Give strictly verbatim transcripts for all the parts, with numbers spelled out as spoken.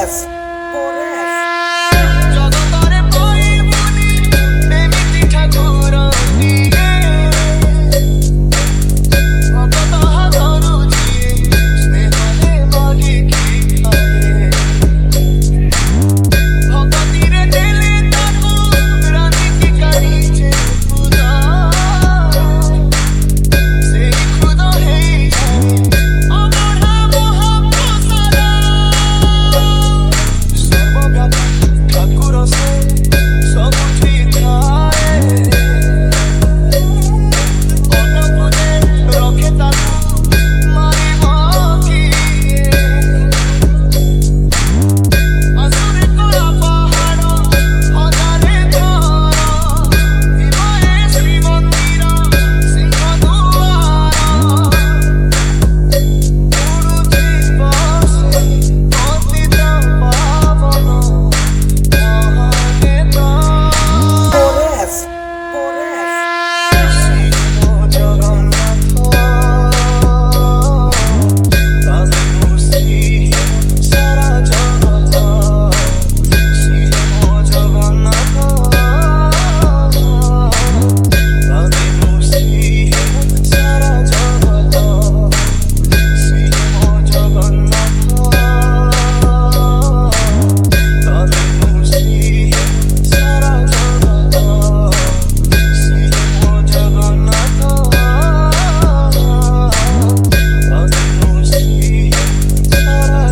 Forest, Forest. জগতরে বই বলি এমিতি ঠাকুর দিয়ে ভগত হাতরুচি স্নেহরে মাগিকি খায়ে ভগতিরে দেলে তাকু রাধিকি কারিছে খুদা সেই খুদা হেই অমরা মহাপ্রসাদ সর্বব্যাপী ঠাকুর সে ସବୁଠି ଥାଏ ଅନପୁରେ ରଖେ ତାକୁ ମାରିବ କିଏ ଆସୁରେ କଳା ପାହାଡ଼ ହଜାରେ ଥର ଥିବ ଏ ଶ୍ରୀମନ୍ଦିର ସିଂହ ଦୁଆର ଉଡ଼ୁଥିବ ସେ ପତିତ ପାବନ ମହାନେତ Forest, Forest. ଶ୍ରୀ ଜଗନ୍ନାଥ ତାକୁ ଶ୍ରୀ ସାରା ଜଗତ ଶ୍ରୀ ଜଗନ୍ନାଥ ତାକୁ ଶ୍ରୀ ସାରା ଜଗତ ଶ୍ରୀ ଜଗନ୍ନାଥ ତାକୁ ଶ୍ରୀ ସାରା ଜଗତ ଶ୍ରୀ ଜଗନ୍ନାଥ ତାକୁ ଶ୍ରୀ ସାରା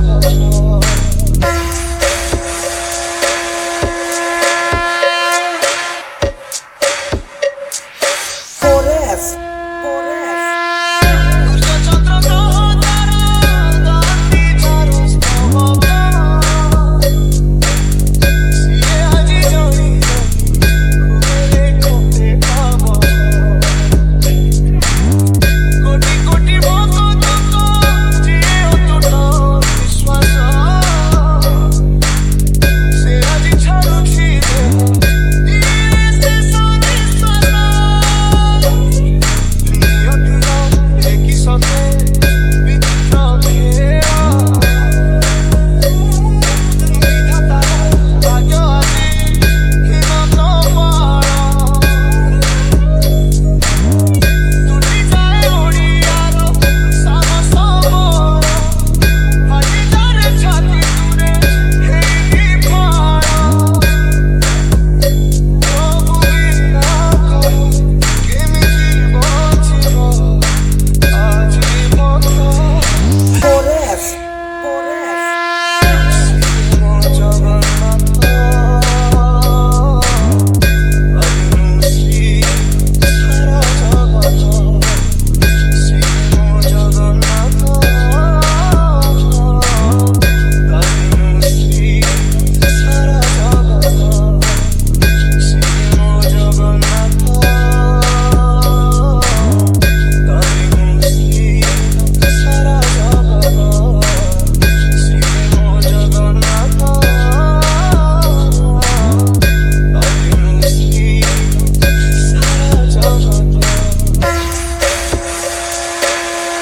Forest, Forest. ସୂର୍ଯ୍ୟଚନ୍ଦ୍ର ଗ୍ରହ ତାରା ଦଣ୍ଡି ଝରୁ ସ୍ତବକ ସିଏ ଆଜି ଜଣିଛନ୍ତି କୁବେରେ କୋଟେ ପାବନ କୋଟି କୋଟି ଭକ୍ତଙ୍କ ଯିଏ ଅତୁଟ ବିଶ୍ୱାସ ସେ ଆଜି ଛାଡ଼ୁଛି ଦେହ ଦିଏ ଶେଷ ନିଶ୍ୱାସ ନିୟତିର ଏକି ସତେ ବିଚିତ୍ର ଖେଳ ବିଧାତାର ଭାଗ୍ୟ ଆଜି ହିମତ ଫଳ ତୁଟିଯାଏ ଓଡ଼ିଆର ସାହସ ମୋର ଫାଟିଯାଏ ଛାତି ଦୂରେ ହେଇକି ଫଳ ପ୍ରଭୁ ବିନା କହ କେମିତି ବଞ୍ଚିବ ଆଜି ମତ Forest, Forest. ଶ୍ରୀମ ଜଗନ୍ନାଥ ଶ୍ରୀ ସାରା ଜଗତ ଶ୍ରୀମ ଜଗନ୍ନାଥ ଶ୍ରୀ ସାରା ଜଗତ ଶ୍ରୀମ ଜଗନ୍ନାଥ ଶ୍ରୀ ସାରା ଜଗତ ଶ୍ରୀମ ଜଗନ୍ନାଥ ଶ୍ରୀ ସାରା ଜଗତ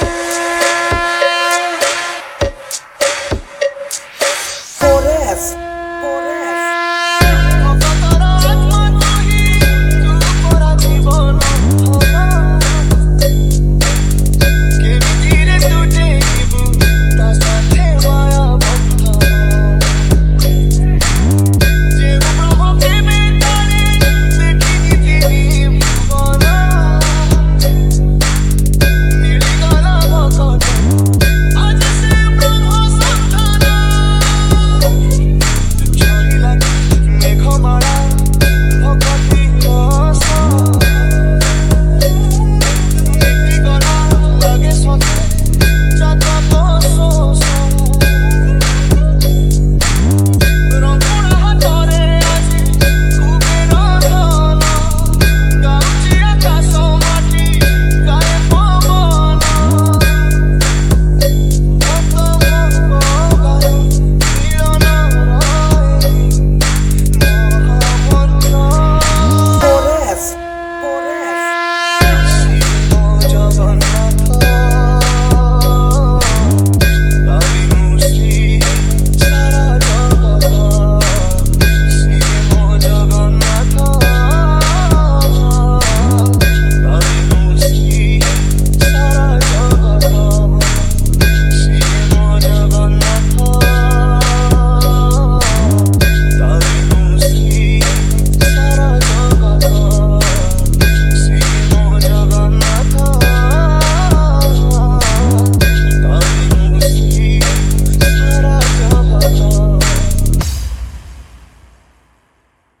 Forest,